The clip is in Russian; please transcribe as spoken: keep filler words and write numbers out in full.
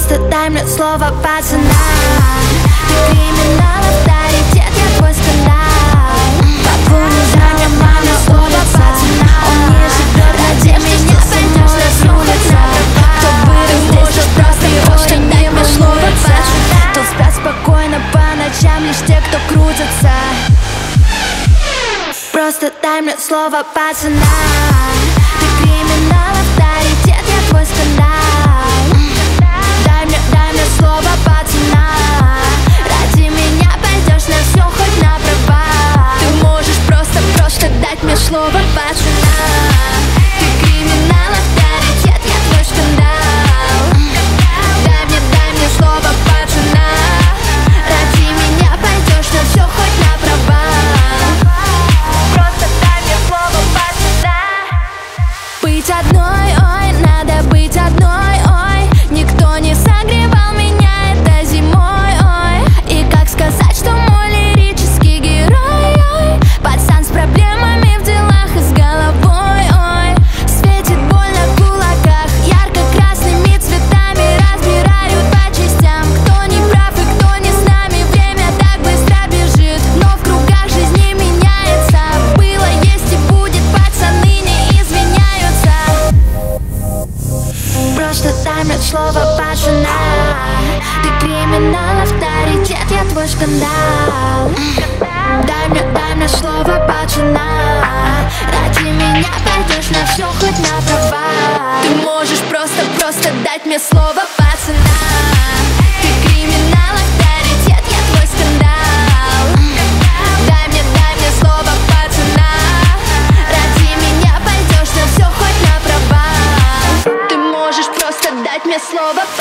Просто дай мне слово пацана. Ты криминал, авторитет, я твой скандал. Папу не знаю, маме слово пацана. Он не живет надежды, что пойдешь на улице. Кто вырос здесь, просто его, что дай мне слово пацана. Тут спят спокойно по ночам лишь те, кто крутится. Просто дай мне слово пацана. Ты криминал, авторитет, я твой скандал. Дай мне, дай мне слово пацана. Ради меня пойдешь на все, хоть на права. Ты можешь просто, просто дать мне слово пацана. Ты криминал, авторитет, я твой скандал. Дай мне, дай мне слово пацана. Ради меня пойдешь на все, хоть на права. Просто дай мне слово пацана. Быть одной, ой, надо быть одной, ой. Никто не согревал меня этой зимой, ой. И как сказать, что мой лирический герой, ой, пацан с проблемами в делах и с головой, ой. Светит боль на кулаках, ярко-красными цветами разбирают по частям. Кто не прав и кто не с нами, время так быстро бежит, но в кругах жизни меняется. Было, есть и будет, пацаны не извиняются. Просто дай мне слово пацана. Ты криминал, авторитет, я твой скандал. Дай мне, дай мне слово пацана. Ради меня пойдешь на все, хоть на права. Ты можешь просто, просто дать мне слово пацана. Ты криминал, авторитет, я твой скандал. Дай мне, дай мне слово пацана. Ради меня пойдешь на все, хоть на права. Ты можешь просто дать мне слово пацана.